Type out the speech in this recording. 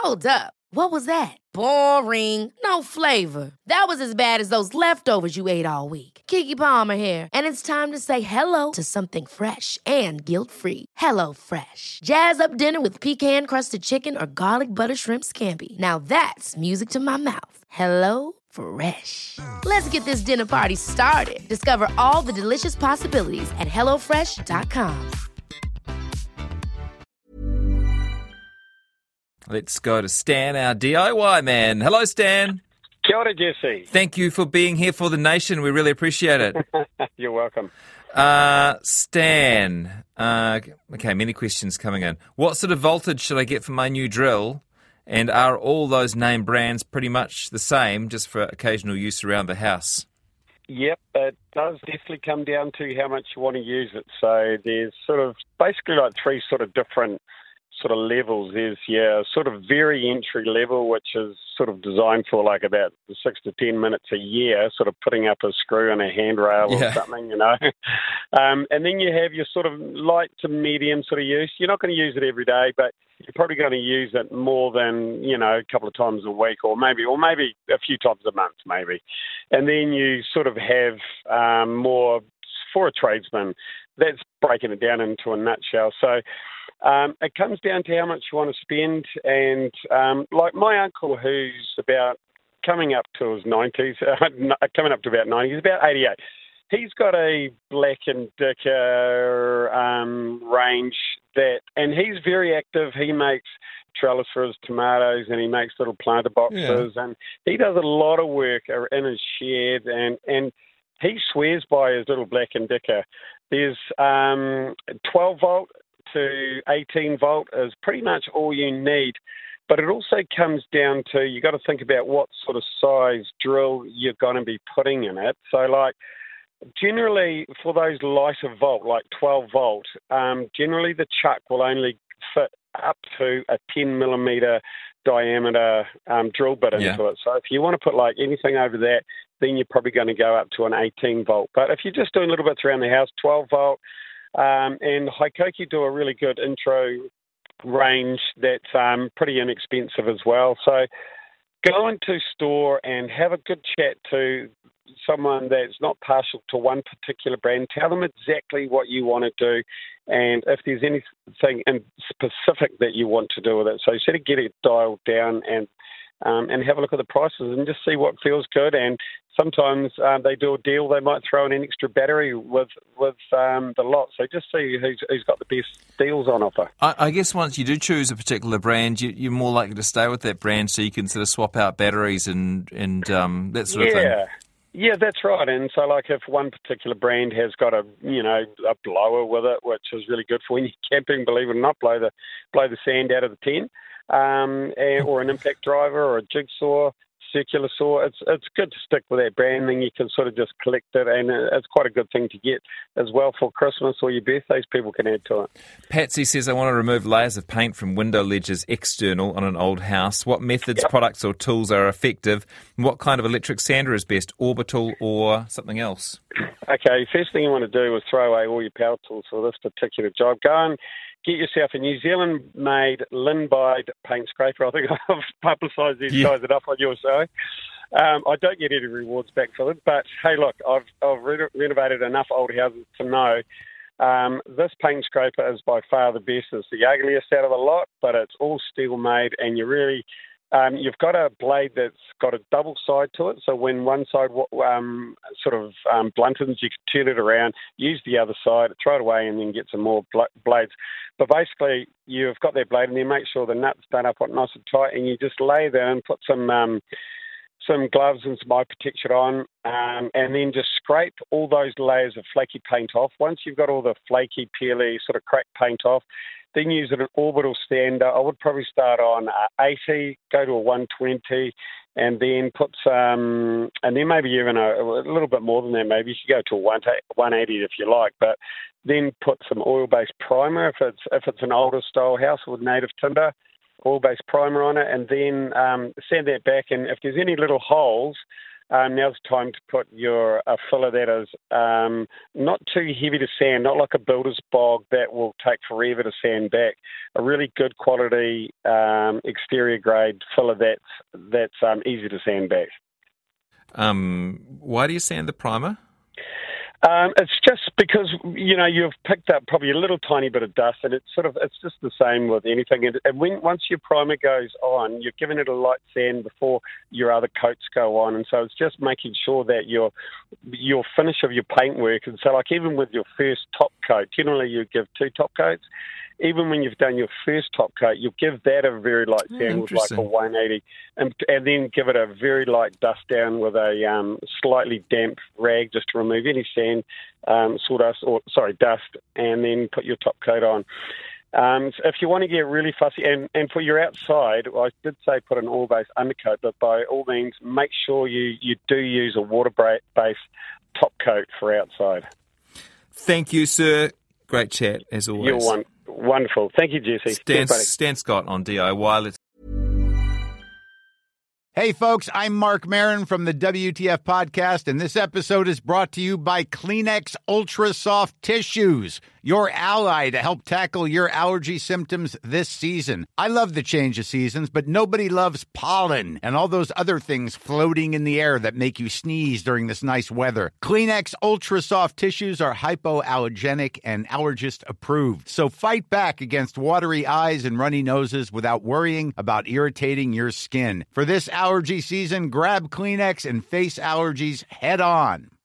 Hold up. What was that? Boring. No flavor. That was as bad as those leftovers you ate all week. Keke Palmer here. And it's time to say hello to something fresh and guilt-free. Hello Fresh. Jazz up dinner with pecan-crusted chicken or garlic butter shrimp scampi. Now that's music to my mouth. Hello Fresh. Let's get this dinner party started. Discover all the delicious possibilities at hellofresh.com. Let's go to Stan, our DIY man. Hello, Stan. Kia ora, Jesse. Thank you for being here for the nation. We really appreciate it. You're welcome. Stan, okay, many questions coming in. What sort of voltage should I get for my new drill? And are all those name brands pretty much the same, just for occasional use around the house? Yep, it does definitely come down to how much you want to use it. So there's sort of basically like three sort of different sort of levels. There's your sort of very entry level, which is sort of designed for like about 6 to 10 minutes a year, sort of putting up a screw and a handrail or something, you know. And then you have your sort of light to medium sort of use. You're not going to use it every day, but you're probably going to use it more than, you know, a couple of times a week or maybe a few times a month maybe. And then you sort of have more for a tradesman. That's breaking it down into a nutshell. So it comes down to how much you want to spend. And like my uncle, who's about coming up to his 90s, coming up to about 90, he's about 88. He's got a Black & Decker range and he's very active. He makes trellis for his tomatoes and he makes little planter boxes and he does a lot of work in his shed and he swears by his little Black & Decker. There's 12 volt to 18 volt is pretty much all you need. But it also comes down to, you got to think about what sort of size drill you're going to be putting in it. So like generally for those lighter volt, like 12 volt, generally the chuck will only fit up to a 10 millimeter diameter drill bit into it. So if you want to put like anything over that, then you're probably going to go up to an 18 volt. But if you're just doing little bits around the house, 12 volt, and Hikoki do a really good intro range that's pretty inexpensive as well. So go into store and have a good chat to someone that's not partial to one particular brand. Tell them exactly what you want to do and if there's anything in specific that you want to do with it. So you sort of get it dialed down and have a look at the prices and just see what feels good. And sometimes they do a deal. They might throw in an extra battery with the lot. So just see who's got the best deals on offer. I guess once you do choose a particular brand, you're more likely to stay with that brand so you can sort of swap out batteries and that sort of thing. Yeah, that's right. And so, like, if one particular brand has got a blower with it, which is really good for when you're camping, believe it or not, blow the sand out of the tent, or an impact driver or a jigsaw, circular saw, it's good to stick with that brand. Then you can sort of just collect it, and it's quite a good thing to get as well for Christmas or your birthdays. People can add to it. Patsy says, I want to remove layers of paint from window ledges external on an old house. What methods, products or tools are effective? And what kind of electric sander is best, orbital or something else? Okay, first thing you want to do is throw away all your power tools for this particular job. Go and get yourself a New Zealand-made Linbide paint scraper. I think I've publicised these guys enough on your show. I don't get any rewards back for it, but hey, look, I've renovated enough old houses to know this paint scraper is by far the best. It's the ugliest out of the lot, but it's all steel-made, and you really... you've got a blade that's got a double side to it, so when one side bluntens, you can turn it around, use the other side, throw it away, and then get some more blades. But basically, you've got that blade, and then make sure the nuts done up nice and tight, and you just lay there and put some gloves and some eye protection on, and then just scrape all those layers of flaky paint off. Once you've got all the flaky, peely, sort of cracked paint off, then use an orbital sander. I would probably start on 80, go to a 120, and then put some, and then maybe even a little bit more than that. Maybe you should go to a 180 if you like, but then put some oil-based primer if it's an older style house with native timber, oil-based primer on it, and then sand that back. And if there's any little holes, now's the time to put a filler that is not too heavy to sand, not like a builder's bog that will take forever to sand back. A really good quality exterior grade filler that's easy to sand back. Why do you sand the primer? It's just because, you've picked up probably a little tiny bit of dust, and it's just the same with anything. And once your primer goes on, you're giving it a light sand before your other coats go on. And so it's just making sure that your finish of your paintwork, and so like even with your first top coat, generally you give 2 top coats. Even when you've done your first top coat, you'll give that a very light sand with like a 180, and then give it a very light dust down with a slightly damp rag just to remove any sand, dust, and then put your top coat on. So if you want to get really fussy, and for your outside, I did say put an oil-based undercoat, but by all means, make sure you do use a water-based top coat for outside. Thank you, sir. Great chat, as always. You're wonderful. Thank you, Jesse. Stan Scott on DIY. Hey, folks, I'm Mark Maron from the WTF Podcast, and this episode is brought to you by Kleenex Ultra Soft Tissues, your ally to help tackle your allergy symptoms this season. I love the change of seasons, but nobody loves pollen and all those other things floating in the air that make you sneeze during this nice weather. Kleenex Ultra Soft Tissues are hypoallergenic and allergist approved, so fight back against watery eyes and runny noses without worrying about irritating your skin. For this allergy season, grab Kleenex and face allergies head on.